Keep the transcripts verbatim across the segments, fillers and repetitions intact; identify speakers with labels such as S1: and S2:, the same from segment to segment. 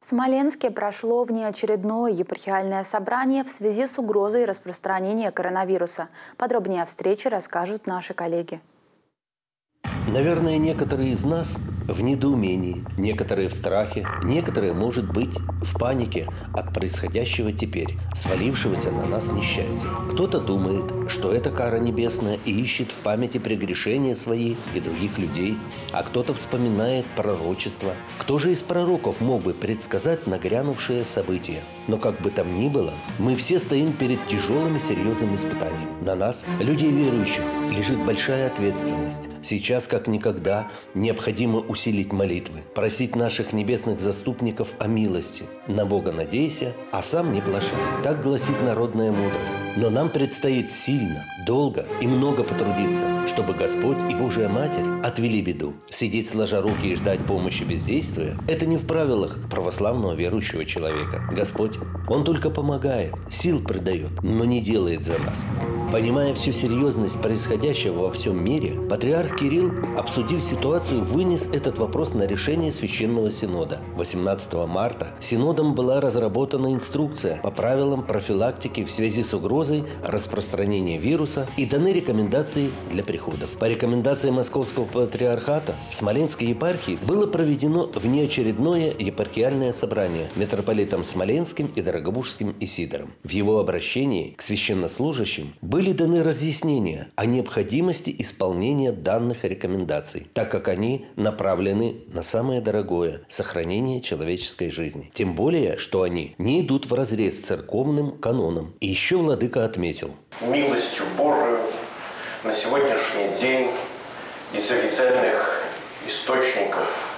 S1: В Смоленске прошло внеочередное епархиальное собрание в связи с угрозой распространения коронавируса. Подробнее о встрече расскажут наши коллеги.
S2: Наверное, некоторые из нас в недоумении, некоторые в страхе, некоторые, может быть, в панике от происходящего теперь, свалившегося на нас несчастья. Кто-то думает, что это кара небесная и ищет в памяти прегрешения свои и других людей, а кто-то вспоминает пророчество. Кто же из пророков мог бы предсказать нагрянувшее событие? Но как бы там ни было, мы все стоим перед тяжелым и серьезным испытанием. На нас, людей верующих, лежит большая ответственность. Сейчас, как никогда, необходимо усилить молитвы, просить наших небесных заступников о милости. На Бога надейся, а сам не плашай. Так гласит народная мудрость. Но нам предстоит сильно, долго и много потрудиться, чтобы Господь и Божия Матерь отвели беду. Сидеть сложа руки и ждать помощи бездействия – это не в правилах православного верующего человека. Господь, Он только помогает, сил придает, но не делает за нас. Понимая всю серьезность происходящего во всем мире, патриарх Кирилл, обсудив ситуацию, вынес этот вопрос на решение Священного Синода. восемнадцатого марта Синодом была разработана инструкция по правилам профилактики в связи с угрозой распространения вируса и даны рекомендации для приходов. По рекомендации Московского патриархата в Смоленской епархии было проведено внеочередное епархиальное собрание митрополитом Смоленским и Дорогобужским Исидором. В его обращении к священнослужащим были даны разъяснения о необходимости исполнения данных рекомендаций, так как они направлены на самое дорогое – сохранение человеческой жизни. Тем более, что они не идут вразрез с церковным каноном. И еще владыка отметил:
S3: милостью Божию на сегодняшний день из официальных источников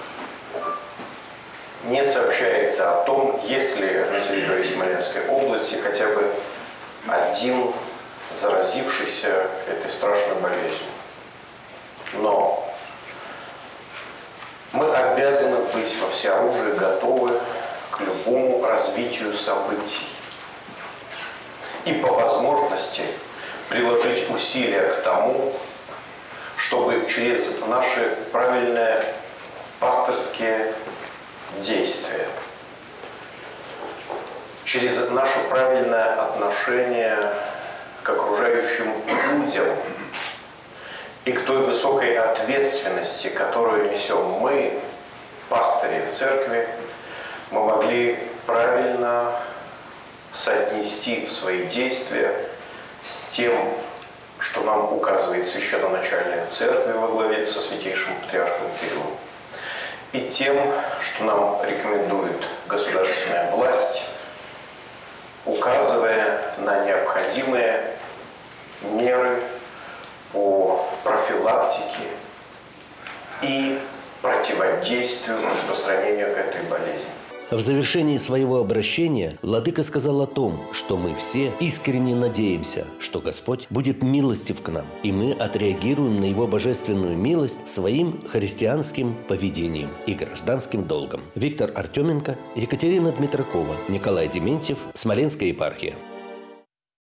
S3: не сообщается о том, есть ли на территории Смоленской области хотя бы один заразившийся этой страшной болезнью. Но мы обязаны быть во всеоружии готовы к любому развитию событий и по возможности приложить усилия к тому, чтобы через наши правильные пасторские действия, через наше правильное отношение к окружающим людям и к той высокой ответственности, которую несем мы, пастыри церкви, мы могли правильно соотнести свои действия с тем, что нам указывает священноначальная церковь во главе со святейшим патриархом Кириллом, и тем, что нам рекомендует государственная власть, указывая на необходимые меры по профилактике и противодействию распространению этой болезни.
S2: В завершении своего обращения владыка сказал о том, что мы все искренне надеемся, что Господь будет милостив к нам, и мы отреагируем на Его божественную милость своим христианским поведением и гражданским долгом. Виктор Артеменко, Екатерина Дмитракова, Николай Дементьев, Смоленская епархия.